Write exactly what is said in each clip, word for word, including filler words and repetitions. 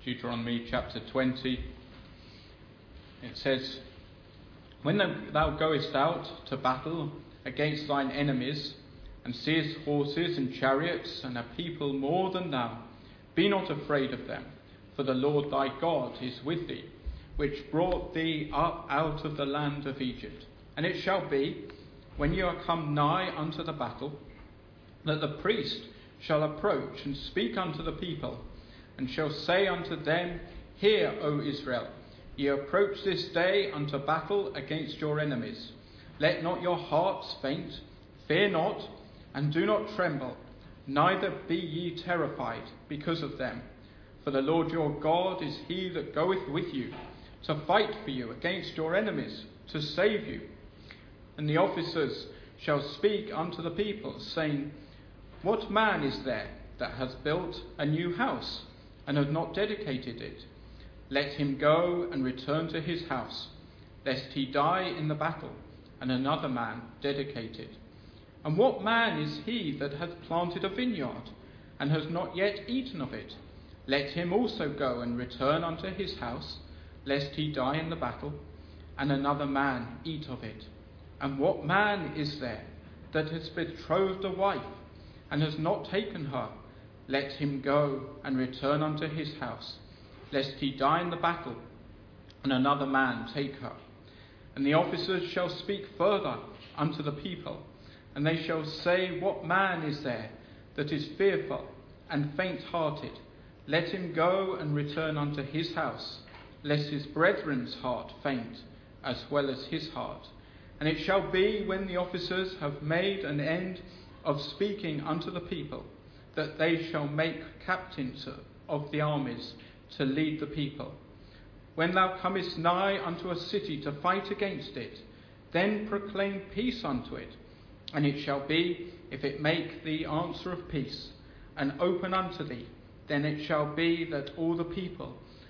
Deuteronomy chapter twenty. It says, "When thou goest out to battle against thine enemies, and seest horses and chariots, and a people more than thou, be not afraid of them, for the Lord thy God is with thee, which brought thee up out of the land of Egypt. And it shall be, when ye are come nigh unto the battle, that the priest shall approach and speak unto the people, and shall say unto them, Hear, O Israel, ye approach this day unto battle against your enemies. Let not your hearts faint, fear not, and do not tremble, neither be ye terrified because of them. For the Lord your God is he that goeth with you, to fight for you against your enemies, to save you. And the officers shall speak unto the people, saying, What man is there that has built a new house, and has not dedicated it? Let him go and return to his house, lest he die in the battle, and another man dedicate it. And what man is he that hath planted a vineyard, and has not yet eaten of it? Let him also go and return unto his house, lest he die in the battle, and another man eat of it. And what man is there that has betrothed a wife, and has not taken her? Let him go and return unto his house, lest he die in the battle, and another man take her. And the officers shall speak further unto the people, and they shall say, What man is there that is fearful and faint-hearted? Let him go and return unto his house, lest his brethren's heart faint, as well as his heart. And it shall be, when the officers have made an end of speaking unto the people, that they shall make captains of the armies to lead the people. When thou comest nigh unto a city to fight against it, then proclaim peace unto it. And it shall be, if it make thee answer of peace, and open unto thee, then it shall be that all the people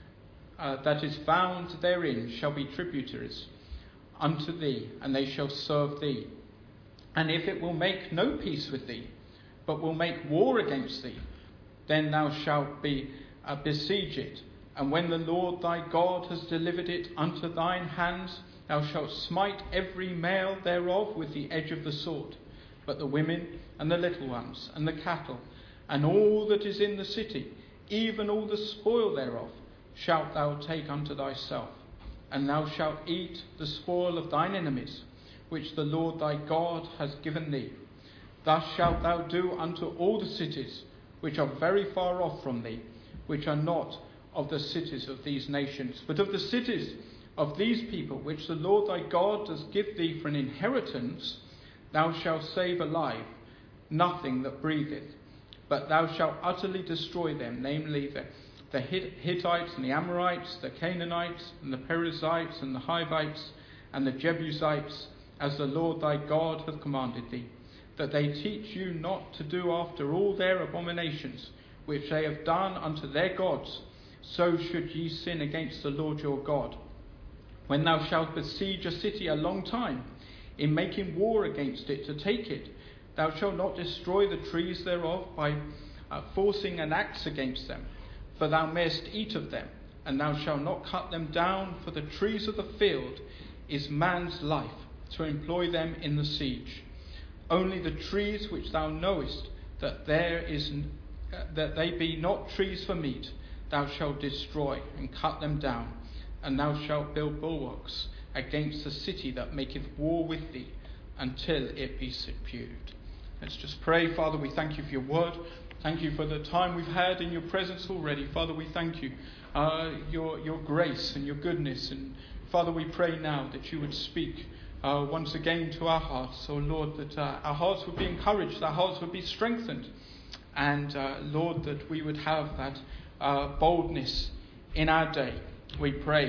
uh, that is found therein shall be tributaries unto thee, and they shall serve thee. And if it will make no peace with thee, but will make war against thee, then thou shalt be uh, besiege it. And when the Lord thy God has delivered it unto thine hands, thou shalt smite every male thereof with the edge of the sword. But the women and the little ones and the cattle and all that is in the city, even all the spoil thereof, shalt thou take unto thyself. And thou shalt eat the spoil of thine enemies, which the Lord thy God has given thee. Thus shalt thou do unto all the cities which are very far off from thee, which are not of the cities of these nations, but of the cities of these people, which the Lord thy God does give thee for an inheritance. Thou shalt save alive nothing that breatheth, but thou shalt utterly destroy them, namely the, the Hittites and the Amorites, the Canaanites and the Perizzites and the Hivites and the Jebusites, as the Lord thy God hath commanded thee, that they teach you not to do after all their abominations, which they have done unto their gods. So should ye sin against the Lord your God. When thou shalt besiege a city a long time, in making war against it to take it, thou shalt not destroy the trees thereof by uh, forcing an axe against them, for thou mayest eat of them, and thou shalt not cut them down, for the trees of the field is man's life, to employ them in the siege. Only the trees which thou knowest that there is uh, that they be not trees for meat, thou shalt destroy and cut them down, and thou shalt build bulwarks against the city that maketh war with thee, until it be subdued. Let's just pray. Father, we thank you for your word. Thank you for the time we've had in your presence already. Father, we thank you, uh, your your grace and your goodness. And Father, we pray now that you would speak uh, once again to our hearts. Oh Lord, that uh, our hearts would be encouraged, our hearts would be strengthened. And uh, Lord, that we would have that uh, boldness in our day. We pray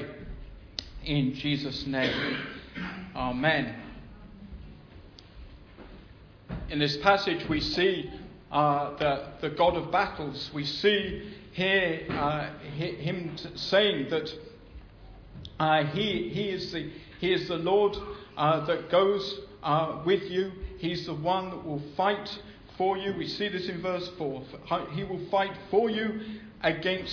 in Jesus' name. Amen. In this passage we see uh, the, the God of battles. We see here uh, him t- saying that uh, he, he, is the, he is the Lord uh, that goes uh, with you. He's the one that will fight for you. We see this in verse four. He will fight for you against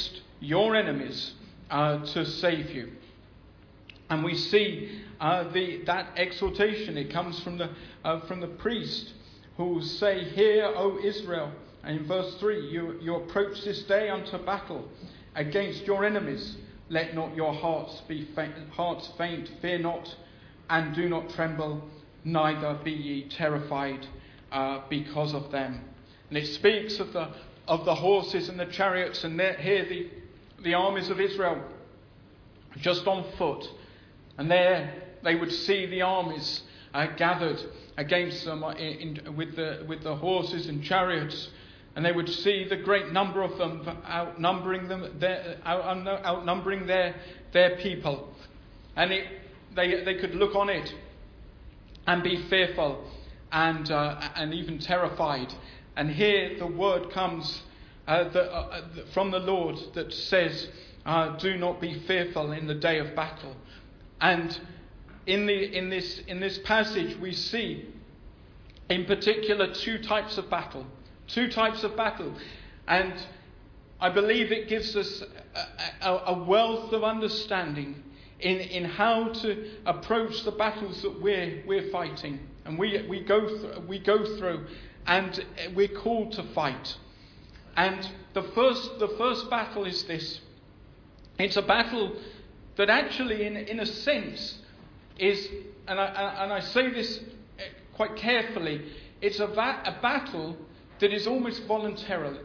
your enemies uh, to save you. And we see uh, the that exhortation. It comes from the uh, from the priest who will say, "Hear, O Israel." And in verse three, you, you approach this day unto battle against your enemies. Let not your hearts be faint, hearts faint, fear not, and do not tremble, neither be ye terrified uh, because of them. And it speaks of the of the horses and the chariots, and here the the armies of Israel just on foot, and there they would see the armies uh, gathered against them in, in, with the with the horses and chariots. And they would see the great number of them outnumbering them, their, out, outnumbering their their people, and it, they they could look on it and be fearful and uh, and even terrified. And here the word comes uh, the, uh, from the Lord that says, uh, "Do not be fearful in the day of battle." And in the in this in this passage we see, in particular, two types of battle. Two types of battle. And I believe it gives us a, a, a wealth of understanding in, in how to approach the battles that we're we're fighting. And we we go th- we go through, and we're called to fight. And the first the first battle is this. It's a battle that actually, in in a sense, is, and I and I say this quite carefully, it's a, va- a battle that is almost voluntary.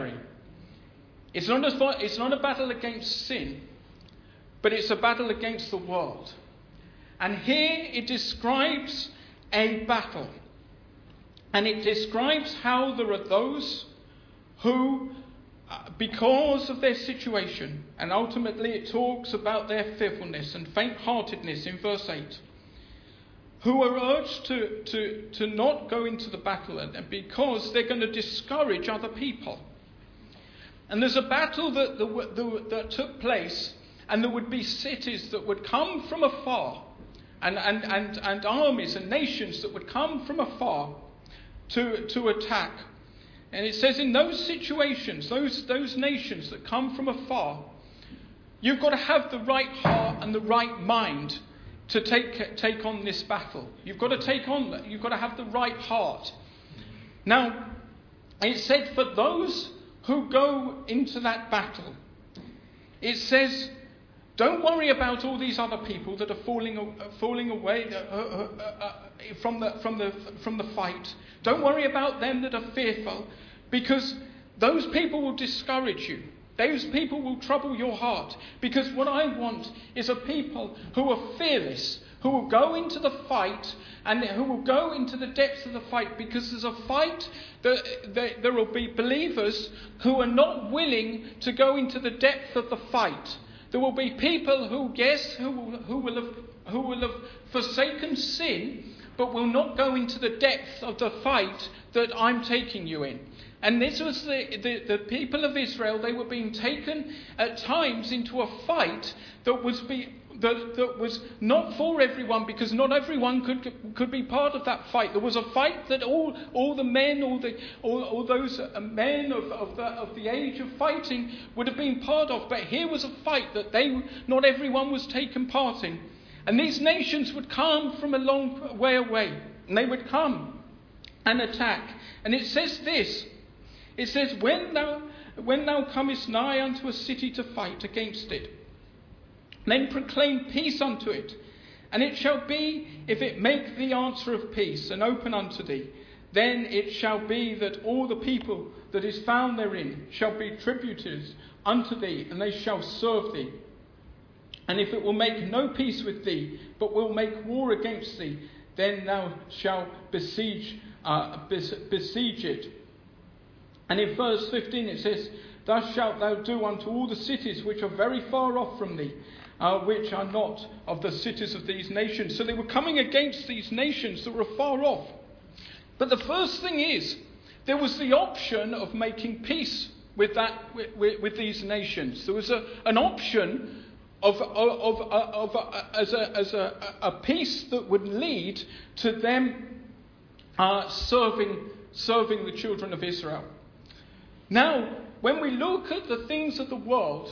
It's not a, it's not a battle against sin, but it's a battle against the world. And here it describes a battle. And it describes how there are those who, because of their situation, and ultimately it talks about their fearfulness and faint-heartedness in verse eight, who are urged to, to, to not go into the battle because they're going to discourage other people. And there's a battle that, that, that took place, and there would be cities that would come from afar, and, and, and, and armies and nations that would come from afar to, to attack. And it says in those situations, those, those nations that come from afar, you've got to have the right heart and the right mind to take take on this battle. You've got to take on, you've got to have the right heart. Now, it said for those who go into that battle, it says, don't worry about all these other people that are falling uh, falling away uh, uh, uh, from the from the from the fight. Don't worry about them that are fearful, because those people will discourage you. Those people will trouble your heart, because what I want is a people who are fearless, who will go into the fight and who will go into the depths of the fight, because there's a fight that, that there will be believers who are not willing to go into the depth of the fight. There will be people who, yes, who will, who will have who will have forsaken sin, but will not go into the depth of the fight that I'm taking you in. And this was the, the, the people of Israel. They were being taken at times into a fight that was be, that, that was not for everyone, because not everyone could could be part of that fight. There was a fight that all all the men, all the all, all those men of of the, of the age of fighting would have been part of. But here was a fight that they not everyone was taken part in. And these nations would come from a long way away, and they would come and attack. And it says this. It says, when thou, when thou comest nigh unto a city to fight against it, then proclaim peace unto it. And it shall be, if it make thee answer of peace, and open unto thee, then it shall be that all the people that is found therein shall be tributors unto thee, and they shall serve thee. And if it will make no peace with thee, but will make war against thee, then thou shalt besiege, uh, besiege it. And in verse fifteen it says, thus shalt thou do unto all the cities which are very far off from thee, uh, which are not of the cities of these nations. So they were coming against these nations that were far off. But the first thing is, there was the option of making peace with that with, with, with these nations. There was a, an option of, of, of, of, of as, a, as a, a peace that would lead to them uh, serving serving the children of Israel. Now, when we look at the things of the world,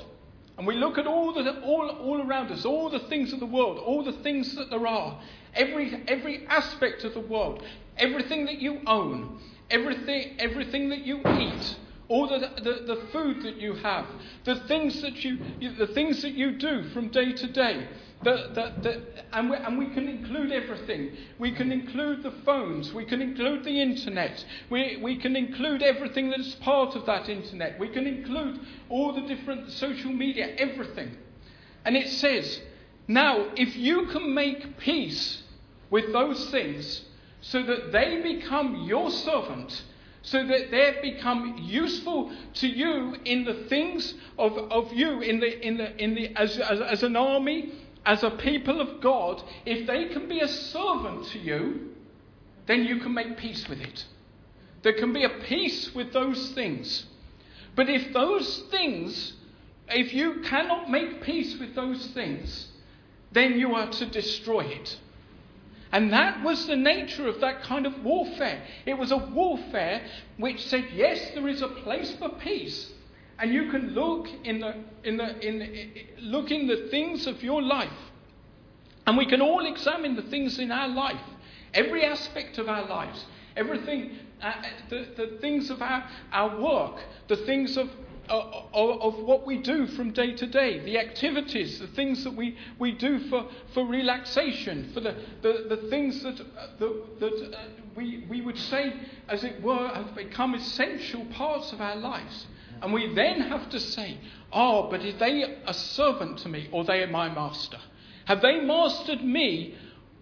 and we look at all the all all around us, all the things of the world, all the things that there are, every every aspect of the world, everything that you own, everything everything that you eat, all the, the, the food that you have, the things that you, the things that you do from day to day, the, the, the, and, we, and we can include everything. We can include the phones. We can include the internet. We, we can include everything that is part of that internet. We can include all the different social media, everything. And it says, now, if you can make peace with those things so that they become your servant, so that they become useful to you in the things of, of you, in the in the in the as, as as an army, as a people of God, if they can be a servant to you, then you can make peace with it. There can be a peace with those things. But if those things, if you cannot make peace with those things, then you are to destroy it. And that was the nature of that kind of warfare. It was a warfare which said, yes, there is a place for peace. And you can look in the in the in the, look in the things of your life. And we can all examine the things in our life, every aspect of our lives, everything, uh, the, the things of our, our work, the things of Of, of what we do from day to day, the activities, the things that we, we do for, for relaxation, for the, the, the things that, uh, the, that uh, we, we would say, as it were, have become essential parts of our lives. And we then have to say, oh, but are they a servant to me, or they are my master? Have they mastered me,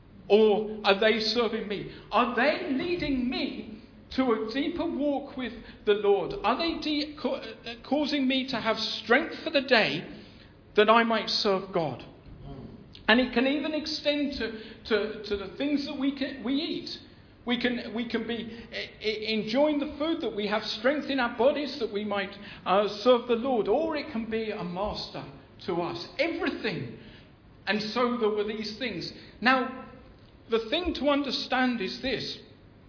or are they serving me? Are they leading me to a deeper walk with the Lord? Are they de- ca- causing me to have strength for the day that I might serve God? And it can even extend to, to, to the things that we can, we eat. We can we can be enjoying the food that we have strength in our bodies that we might uh, serve the Lord, or it can be a master to us. Everything. And so there were these things. Now, the thing to understand is this.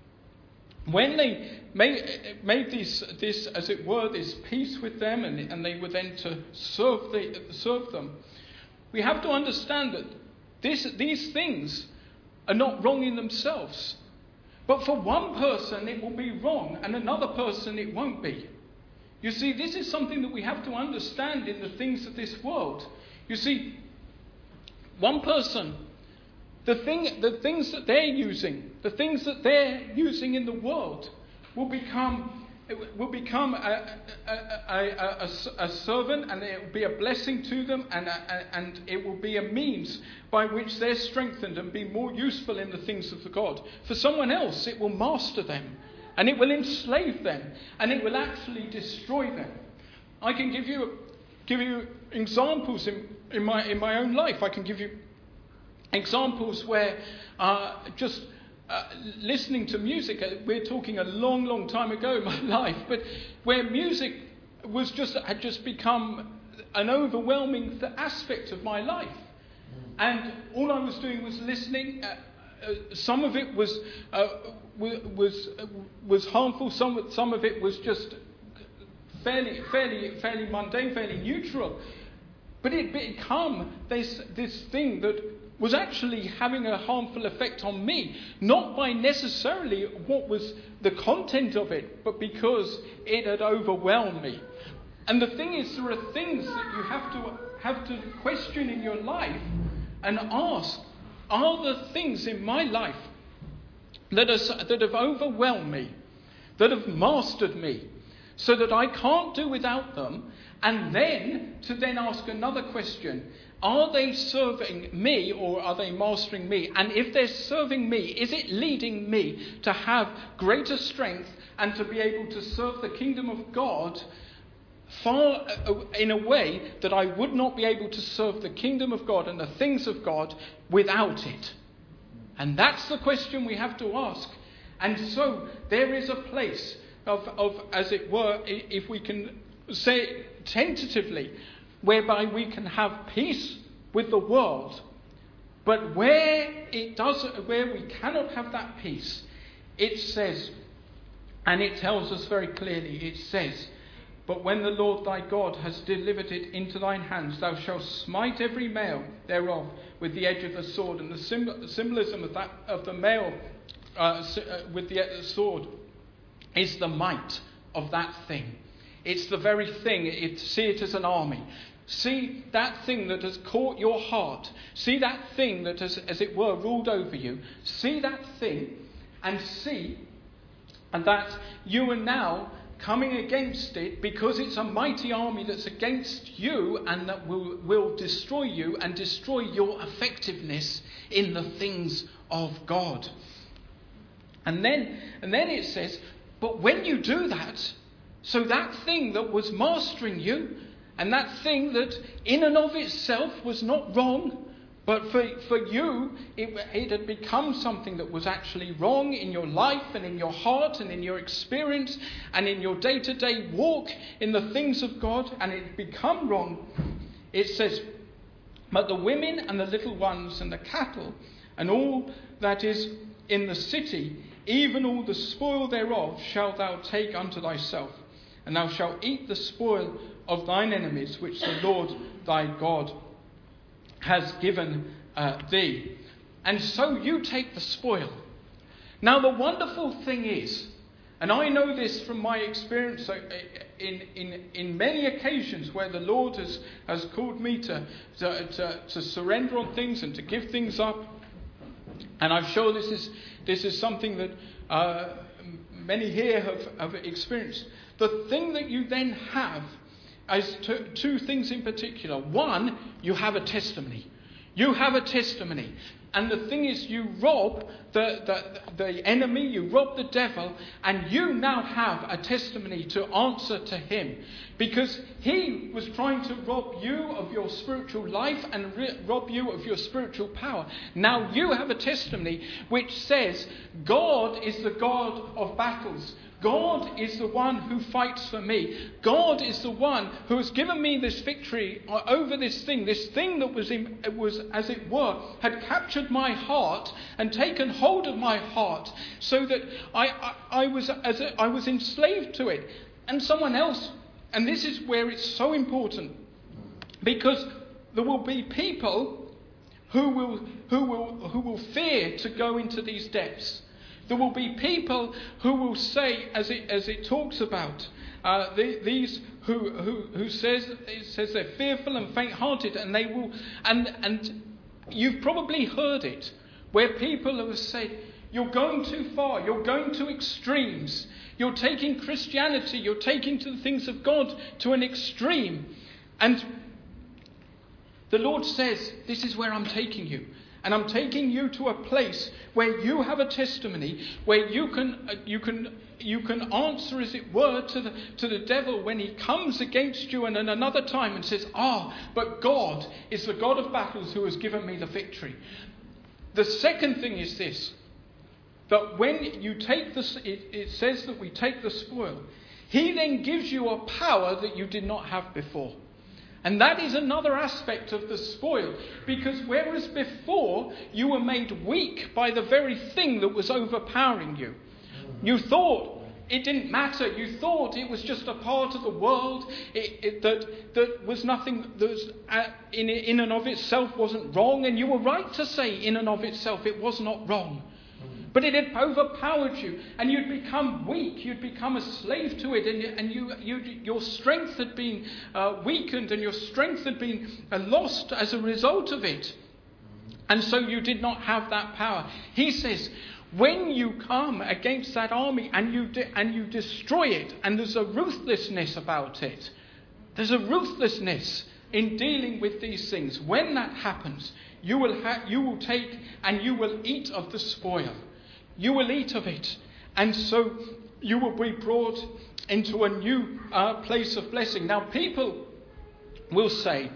When they made, made this, this, as it were, this peace with them, and, and they were then to serve, the, serve them, we have to understand that this, these things are not wrong in themselves. But for one person it will be wrong, and another person it won't be. You see, this is something that we have to understand in the things of this world. You see, one person, The thing, the things that they're using, the things that they're using in the world, will become will become a, a, a, a, a servant, and it will be a blessing to them, and a, and it will be a means by which they're strengthened and be more useful in the things of the God. For someone else, it will master them, and it will enslave them, and it will actually destroy them. I can give you give you examples in, in my in my own life. I can give you examples where uh, just uh, listening to music, uh, we're talking a long, long time ago in my life, but where music was just had just become an overwhelming th- aspect of my life. And all I was doing was listening. Uh, uh, some of it was uh, was uh, was harmful. Some some of it was just fairly fairly fairly mundane, fairly neutral. But it became this this thing that was actually having a harmful effect on me, not by necessarily what was the content of it, but because it had overwhelmed me. And the thing is, there are things that you have to have to question in your life and ask, are there things in my life that are, that have overwhelmed me, that have mastered me, so that I can't do without them? And then to then ask another question, are they serving me, or are they mastering me? And if they're serving me, is it leading me to have greater strength and to be able to serve the kingdom of God far in a way that I would not be able to serve the kingdom of God and the things of God without it? And that's the question we have to ask. And so there is a place of, of as it were, if we can say tentatively, whereby we can have peace with the world, but where it does, where we cannot have that peace, it says, and it tells us very clearly, it says, But when the Lord thy God has delivered it into thine hands, thou shalt smite every male thereof with the edge of the sword. And the symbol, symbolism of that of the male uh, with the sword is the might of that thing. It's the very thing. It, see it as an army. See that thing that has caught your heart. See that thing that has, as it were, ruled over you. See that thing and see and that you are now coming against it because it's a mighty army that's against you and that will, will destroy you and destroy your effectiveness in the things of God. And then, and then it says, but when you do that, so that thing that was mastering you, and that thing that in and of itself was not wrong, but for, for you, it, it had become something that was actually wrong in your life and in your heart and in your experience and in your day-to-day walk in the things of God, and it had become wrong. It says, but the women and the little ones and the cattle and all that is in the city, even all the spoil thereof, shalt thou take unto thyself. And thou shalt eat the spoil of thine enemies, which the Lord thy God has given uh, thee. And so you take the spoil. Now the wonderful thing is, and I know this from my experience in, in, in many occasions where the Lord has, has called me to, to, to, to surrender on things and to give things up. And I'm sure this is, this is something that uh, many here have, have experienced. The thing that you then have is two, two things in particular. One, you have a testimony. You have a testimony. And the thing is, you rob the, the, the enemy, you rob the devil, and you now have a testimony to answer to him. Because he was trying to rob you of your spiritual life and re- rob you of your spiritual power. Now you have a testimony which says, God is the God of battles. God is the one who fights for me. God is the one who has given me this victory over this thing. This thing that was, in, was, as it were, had captured my heart and taken hold of my heart, so that I, I, I was as a, I was enslaved to it. And someone else, and this is where it's so important, because there will be people who will who will who will fear to go into these depths. There will be people who will say, as it as it talks about, uh, the, these who who who says it says they're fearful and faint-hearted, and they will, and and you've probably heard it, where people have said, you're going too far, you're going to extremes, you're taking Christianity, you're taking to the things of God to an extreme, and the Lord says, this is where I'm taking you. And I'm taking you to a place where you have a testimony, where you can uh, you can you can answer, as it were, to the to the devil when he comes against you, and at another time and says, "Ah, but God is the God of battles who has given me the victory." The second thing is this: that when you take this, it, it says that we take the spoil. He then gives you a power that you did not have before. And that is another aspect of the spoil, because whereas before you were made weak by the very thing that was overpowering you, you thought it didn't matter, you thought it was just a part of the world, it, it, that that was nothing, that was, uh, in, in and of itself wasn't wrong, and you were right to say in and of itself it was not wrong. But it had overpowered you, and you'd become weak. You'd become a slave to it, and, and you, you, your strength had been uh, weakened, and your strength had been uh, lost as a result of it. And so you did not have that power. He says, when you come against that army and you de- and you destroy it, and there's a ruthlessness about it, there's a ruthlessness in dealing with these things. When that happens, you will ha- you will take and you will eat of the spoil. You will eat of it, and so you will be brought into a new uh, place of blessing. Now, people will say,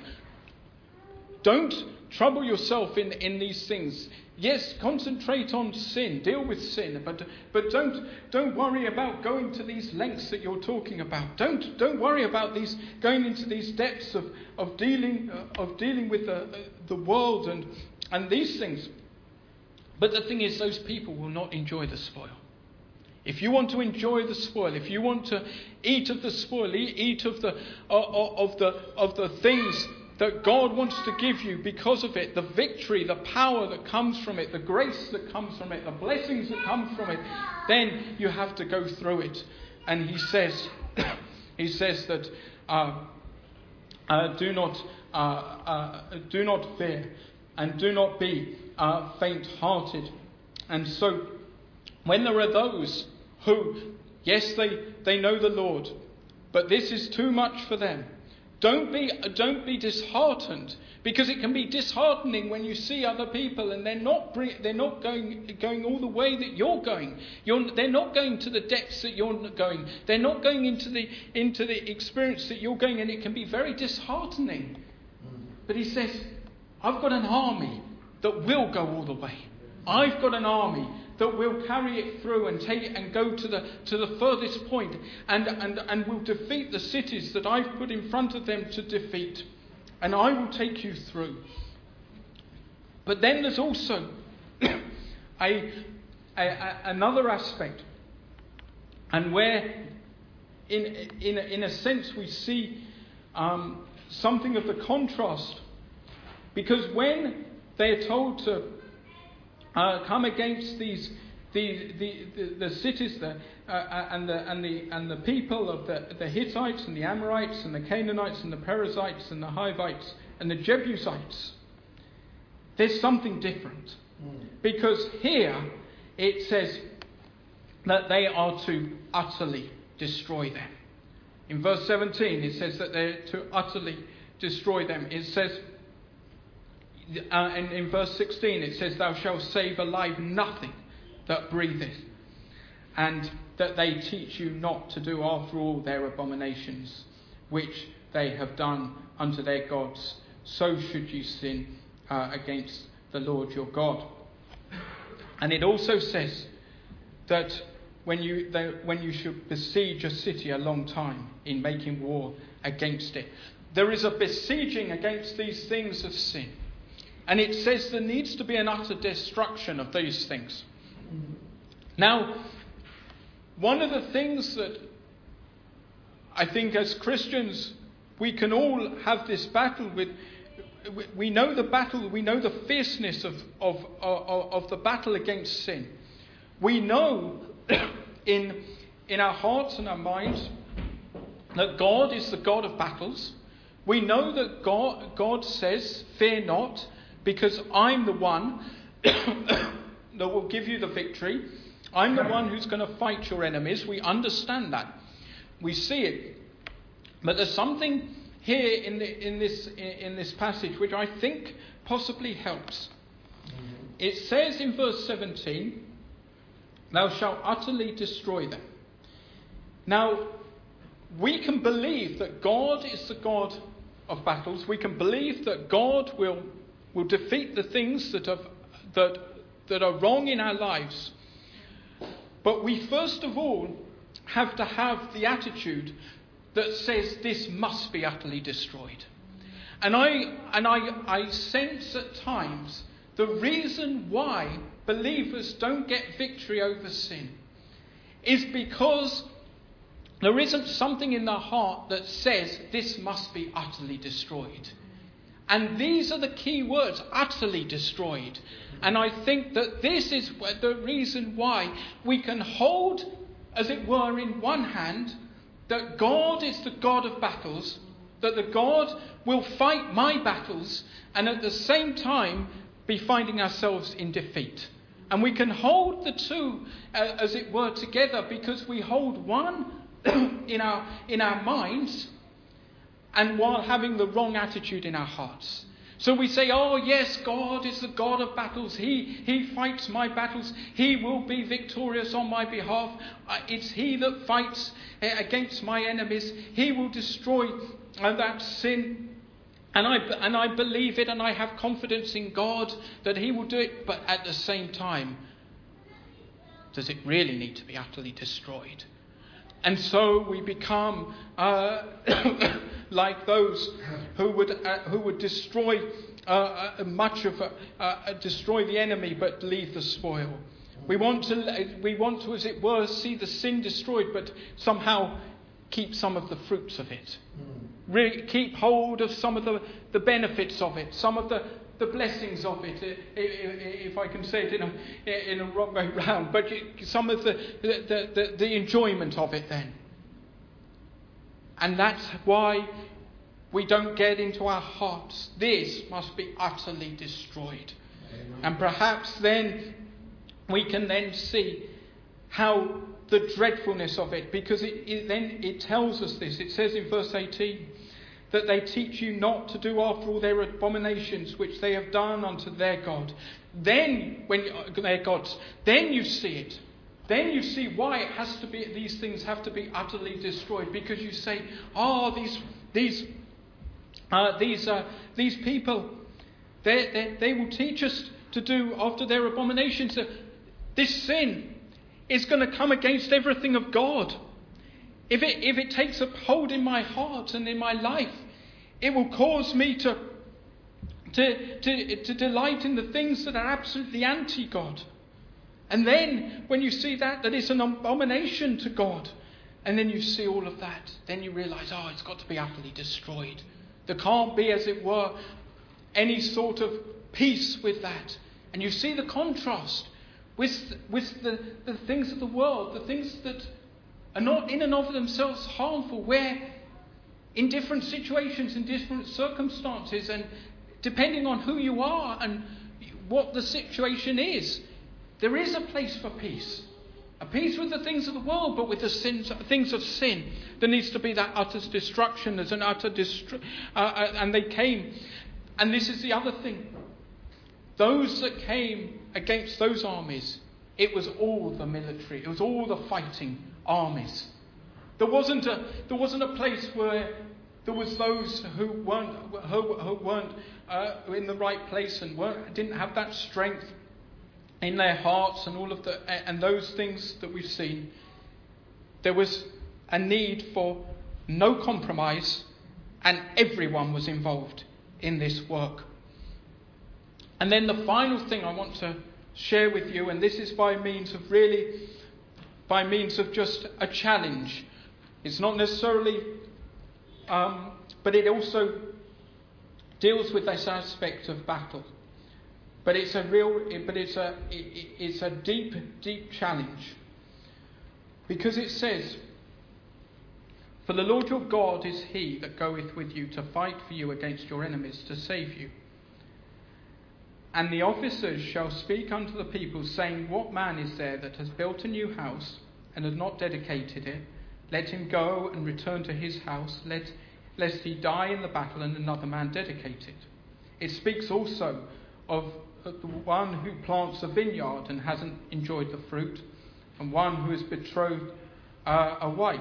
don't trouble yourself in, in these things. Yes, concentrate on sin, deal with sin, but but don't don't worry about going to these lengths that you're talking about. Don't don't worry about these going into these depths of of dealing uh, of dealing with the the world and and these things. But the thing is, those people will not enjoy the spoil. If you want to enjoy the spoil, if you want to eat of the spoil, eat, eat of the of, of the of the things that God wants to give you because of it, the victory, the power that comes from it, the grace that comes from it, the blessings that come from it, then you have to go through it. And he says, he says that uh, uh, do not uh, uh, do not fear and do not be uh, faint-hearted. And so, when there are those who, yes, they, they know the Lord, but this is too much for them, Don't be, don't be disheartened, because it can be disheartening when you see other people and they're not they're not going going all the way that you're going. You're, they're not going to the depths that you're going. They're not going into the into the experience that you're going, and it can be very disheartening. But he says, I've got an army that will go all the way. I've got an army that will carry it through and take it and go to the to the furthest point, and, and, and will defeat the cities that I've put in front of them to defeat. And I will take you through. But then there's also a, a, a another aspect, and where in in in a sense we see um, something of the contrast, because when they are told to Uh, come against these the the, the, the cities the, uh, and the and the and the people of the, the Hittites and the Amorites and the Canaanites and the Perizzites and the Hivites and the Jebusites. There's something different, mm. because here it says that they are to utterly destroy them. In verse seventeen, it says that they're to utterly destroy them. It says. Uh, and in verse sixteen it says, thou shalt save alive nothing that breatheth, and that they teach you not to do after all their abominations which they have done unto their gods, so should you sin uh, against the Lord your God. And it also says that when you they, when you should besiege a city a long time in making war against it, there is a besieging against these things of sin. And it says there needs to be an utter destruction of these things. Now, one of the things that I think as Christians we can all have this battle with, we know the battle, we know the fierceness of, of, of, of the battle against sin. We know in, in our hearts and our minds that God is the God of battles. We know that God, God says, fear not, because I'm the one that will give you the victory. I'm the one who's going to fight your enemies. We understand that. We see it. But there's something here in, the, in, this, in this passage which I think possibly helps. It says in verse seventeen, thou shalt utterly destroy them. Now, we can believe that God is the God of battles. We can believe that God will will defeat the things that are, that, that are wrong in our lives. But we first of all have to have the attitude that says this must be utterly destroyed. And I and I, I sense at times the reason why believers don't get victory over sin is because there isn't something in their heart that says this must be utterly destroyed. And these are the key words, utterly destroyed. And I think that this is the reason why we can hold, as it were, in one hand, that God is the God of battles, that the God will fight my battles, and at the same time be finding ourselves in defeat. And we can hold the two, uh, as it were, together, because we hold one in our in our minds, and while having the wrong attitude in our hearts. So we say, oh yes, God is the God of battles. He, he fights my battles. He will be victorious on my behalf. Uh, it's He that fights uh, against my enemies. He will destroy uh, that sin. And I, and I believe it, and I have confidence in God that He will do it. But at the same time, does it really need to be utterly destroyed? And so we become uh, like those who would uh, who would destroy uh, much of uh, uh, destroy the enemy, but leave the spoil. We want to, we want to, as it were, see the sin destroyed, but somehow keep some of the fruits of it. Re- keep hold of some of the, the benefits of it, some of the, the blessings of it, if I can say it in a, in a wrong way round, but some of the, the, the, the enjoyment of it then. And that's why we don't get into our hearts, this must be utterly destroyed. Amen. And perhaps then we can then see how the dreadfulness of it, because it, it then it tells us this. It says in verse eighteen that they teach you not to do after all their abominations which they have done unto their God. Then, when their gods, then you see it. Then you see why it has to be. These things have to be utterly destroyed, because you say, "Oh, these these uh, these uh, these people, they, they they will teach us to do after their abominations. This sin is going to come against everything of God. If it if it takes a hold in my heart and in my life, it will cause me to to to, to delight in the things that are absolutely anti-God." And then when you see that, that it's an abomination to God, and then you see all of that, then you realise, oh, it's got to be utterly destroyed. There can't be, as it were, any sort of peace with that. And you see the contrast with, with the, the things of the world, the things that are not in and of themselves harmful, where in different situations, in different circumstances, and depending on who you are and what the situation is, there is a place for peace. A peace with the things of the world, but with the sins, things of sin. There needs to be that utter destruction. There's an utter destru- uh, uh, and they came. And this is the other thing. Those that came against those armies, it was all the military. It was all the fighting armies. There wasn't a, there wasn't a place where there was those who weren't, who, who weren't uh, in the right place and weren't, didn't have that strength in their hearts and all of the and those things that we've seen. There was a need for no compromise, and everyone was involved in this work. And then the final thing I want to share with you, and this is by means of really by means of just a challenge. It's not necessarily um, but it also deals with this aspect of battle. But it's a real, but it's a, it's a deep, deep challenge. Because it says, "For the Lord your God is he that goeth with you to fight for you against your enemies, to save you. And the officers shall speak unto the people, saying, What man is there that has built a new house, and has not dedicated it? Let him go and return to his house, let, lest he die in the battle, and another man dedicate it." It speaks also of the one who plants a vineyard and hasn't enjoyed the fruit, and one who has betrothed uh, a wife.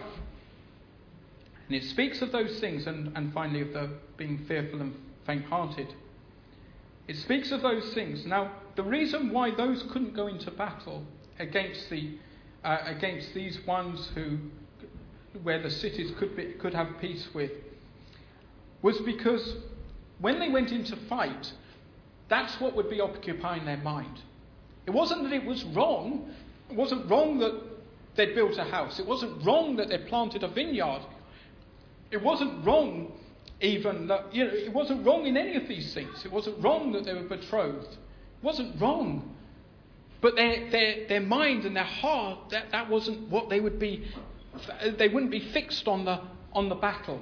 And it speaks of those things, and, and finally of the being fearful and faint-hearted. It speaks of those things. Now, the reason why those couldn't go into battle against the uh, against these ones who, where the cities could be, could have peace with, was because when they went into fight, that's what would be occupying their mind. It wasn't that it was wrong. It wasn't wrong that they'd built a house. It wasn't wrong that they'd planted a vineyard. It wasn't wrong even that, you know, it wasn't wrong in any of these things. It wasn't wrong that they were betrothed. It wasn't wrong. But their their their mind and their heart, that, that wasn't what they would be. They wouldn't be fixed on the on the battle.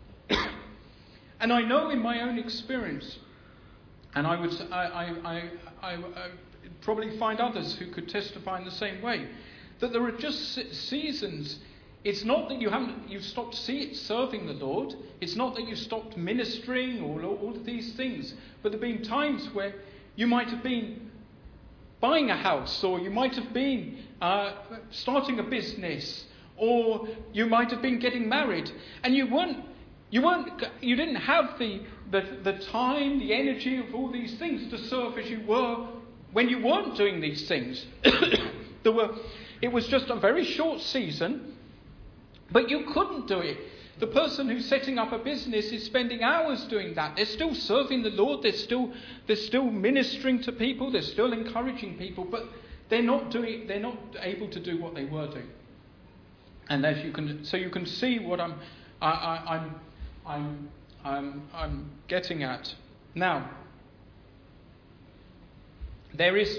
And I know in my own experience, and I would, I, I, I, I, I probably find others who could testify in the same way, that there are just seasons. It's not that you haven't, you've stopped see, serving the Lord. It's not that you've stopped ministering or all of these things. But there have been times where you might have been buying a house, or you might have been uh, starting a business, or you might have been getting married, and you weren't, you weren't, you didn't have the The, the time, the energy of all these things to serve as you were when you weren't doing these things. there were, it was just a very short season, but you couldn't do it. The person who's setting up a business is spending hours doing that. They're still serving the Lord. They're still, they're still ministering to people. They're still encouraging people. But they're not doing, they're not able to do what they were doing. And as you can, so you can see what I'm, I, I, I'm, I'm, I'm, I'm getting at. Now, there is,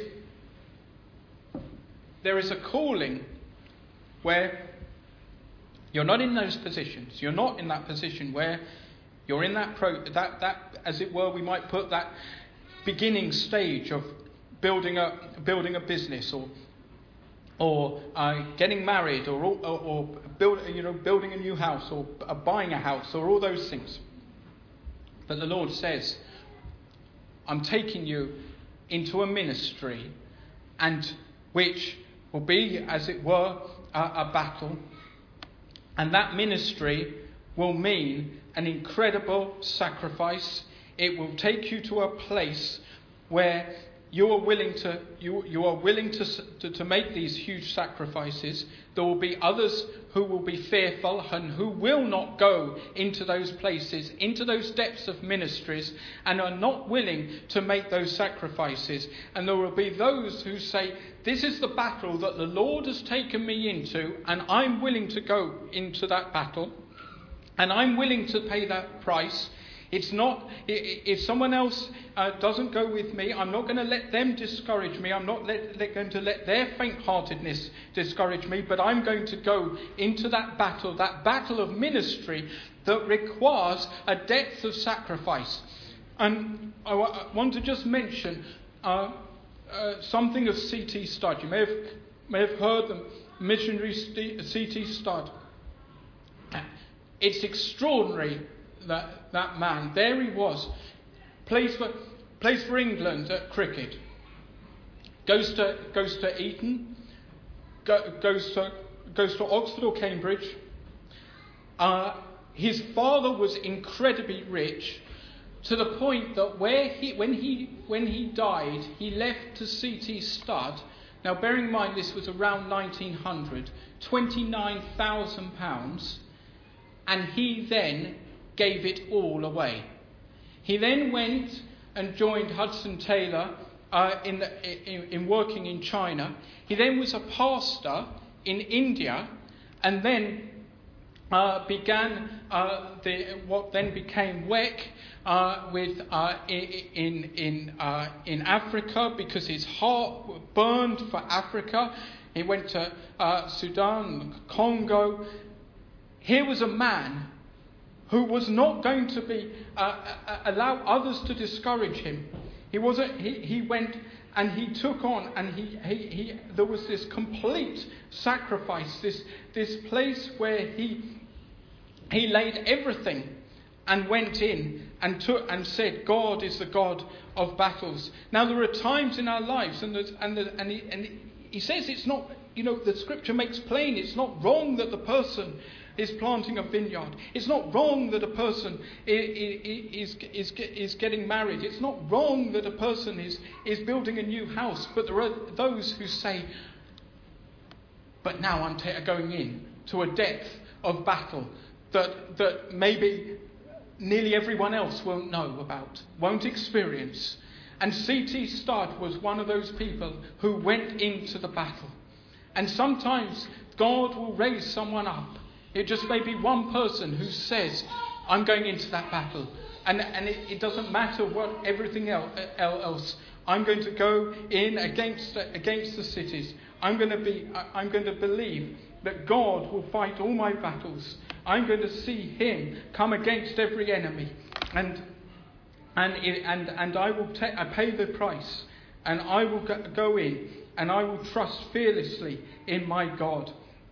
there is a calling where you're not in those positions. You're not in that position where you're in that pro, that that as it were, we might put that beginning stage of building a building a business, or or uh, getting married, or or, or build, you know, building a new house, or uh, buying a house, or all those things. But the Lord says, I'm taking you into a ministry, and which will be, as it were, a, a battle. And that ministry will mean an incredible sacrifice. It will take you to a place where you are willing to you you are willing to, to to make these huge sacrifices. There will be others who will be fearful and who will not go into those places, into those depths of ministries, and are not willing to make those sacrifices. And there will be those who say, this is the battle that the Lord has taken me into, and I'm willing to go into that battle, and I'm willing to pay that price. It's not, if someone else uh, doesn't go with me, I'm not going to let them discourage me. I'm not let, let, going to let their faint-heartedness discourage me, but I'm going to go into that battle, that battle of ministry that requires a depth of sacrifice. And I, w- I want to just mention uh, uh, something of C T Studd. You may have, may have heard the missionary C T Studd. It's extraordinary. That that man, there he was, plays for plays for England at cricket, goes to goes to Eton, go, goes to goes to Oxford or Cambridge. Uh, his father was incredibly rich, to the point that where he when he when he died, he left to C T Studd. Now, bearing in mind this was around nineteen hundred, twenty-nine thousand pounds, and he then gave it all away. He then went and joined Hudson Taylor uh, in, the, in, in working in China. He then was a pastor in India, and then uh, began uh, the, what then became W E C uh, with uh, in in uh, in Africa, because his heart burned for Africa. He went to uh, Sudan, Congo. Here was a man who was not going to be uh, allow others to discourage him. He wasn't. He, he went and he took on, and he, he he there was this complete sacrifice. This this place where he he laid everything and went in and took and said, God is the God of battles. Now there are times in our lives, and there's, and the, and he, and he says it's not. You know, the Scripture makes plain it's not wrong that the person is planting a vineyard. It's not wrong that a person is, is, is, is getting married. It's not wrong that a person is, is building a new house. But there are those who say, but now I'm t- going in to a depth of battle that, that maybe nearly everyone else won't know about, won't experience. And C T Studd was one of those people who went into the battle. And sometimes God will raise someone up. It just may be one person who says, I'm going into that battle. And, and it, it doesn't matter what everything else, else. I'm going to go in against, against the cities. I'm going to be, I'm going to believe that God will fight all my battles. I'm going to see him come against every enemy. And, and, and, and I will ta- I pay the price. And I will go in. And I will trust fearlessly in my God.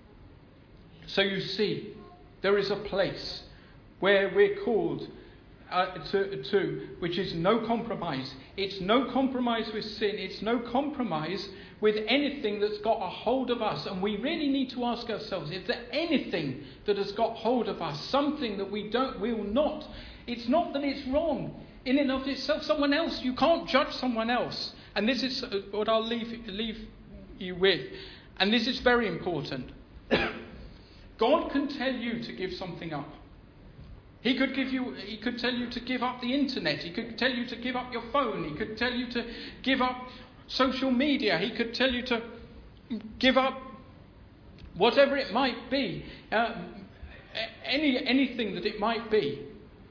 So you see, there is a place where we're called uh, to, to, which is no compromise. It's no compromise with sin. It's no compromise with anything that's got a hold of us. And we really need to ask ourselves, is there anything that has got hold of us? Something that we don't, we will not. It's not that it's wrong in and of itself. Someone else, you can't judge someone else. And this is what I'll leave, leave you with. And this is very important. God can tell you to give something up. He could give you. He could tell you to give up the internet. He could tell you to give up your phone. He could tell you to give up social media. He could tell you to give up whatever it might be, uh, any anything that it might be.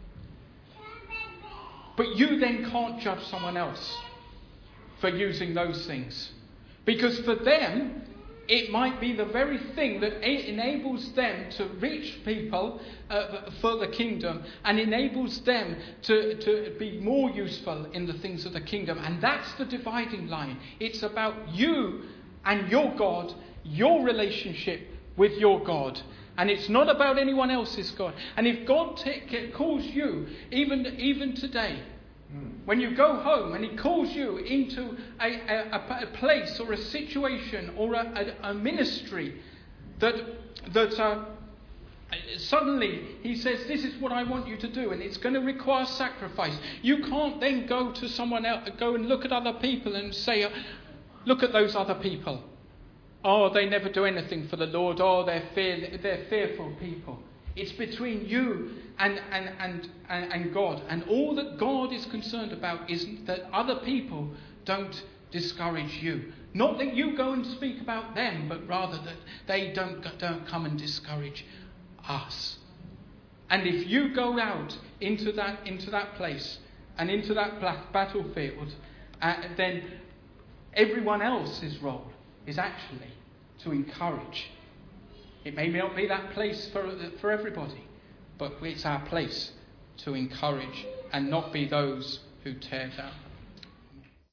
But you then can't judge someone else for using those things. Because for them, it might be the very thing that enables them to reach people uh, for the kingdom and enables them to, to be more useful in the things of the kingdom. And that's the dividing line. It's about you and your God, your relationship with your God. And it's not about anyone else's God. And if God t- calls you, even, even today, when you go home and he calls you into a, a, a place or a situation or a, a, a ministry that that uh, suddenly he says, this is what I want you to do, and it's going to require sacrifice. You can't then go to someone else, go and look at other people and say, look at those other people. Oh, they never do anything for the Lord. Oh, they're fear, they're fearful people. It's between you and, and, and, and, and God. And all that God is concerned about is that other people don't discourage you. Not that you go and speak about them, but rather that they don't, don't come and discourage us. And if you go out into that, into that place and into that battlefield, uh, then everyone else's role is actually to encourage. It may not be that place for for everybody, but it's our place to encourage and not be those who tear down.